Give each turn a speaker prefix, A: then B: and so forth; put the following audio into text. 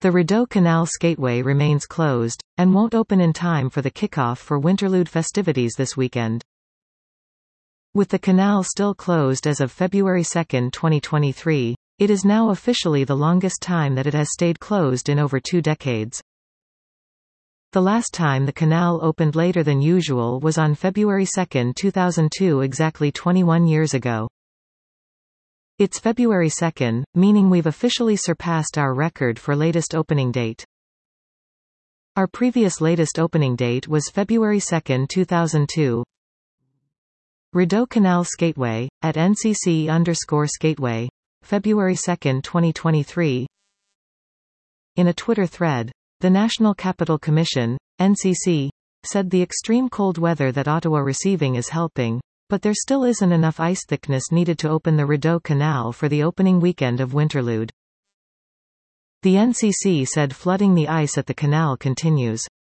A: The Rideau Canal Skateway remains closed, and won't open in time for the kickoff for Winterlude festivities this weekend. With the canal still closed as of February 2, 2023, it is now officially the longest time that it has stayed closed in over 2 decades. The last time the canal opened later than usual was on February 2, 2002, exactly 21 years ago. It's February 2, meaning we've officially surpassed our record for latest opening date. Our previous latest opening date was February 2, 2002. Rideau Canal Skateway, at NCC_Skateway, February 2, 2023. In a Twitter thread, the National Capital Commission, NCC, said the extreme cold weather that Ottawa receiving is helping, but there still isn't enough ice thickness needed to open the Rideau Canal for the opening weekend of Winterlude. The NCC said flooding the ice at the canal continues.